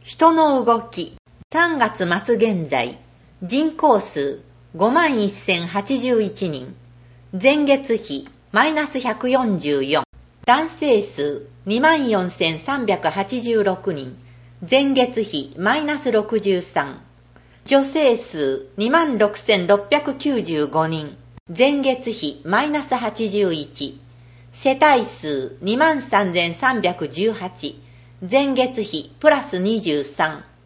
人の動き。3月末現在、人口数51,081人。前月比マイナス144。男性数24,386人。前月比マイナス63。女性数26,695人。前月比マイナス81。世帯数23,318。前月比プラス23。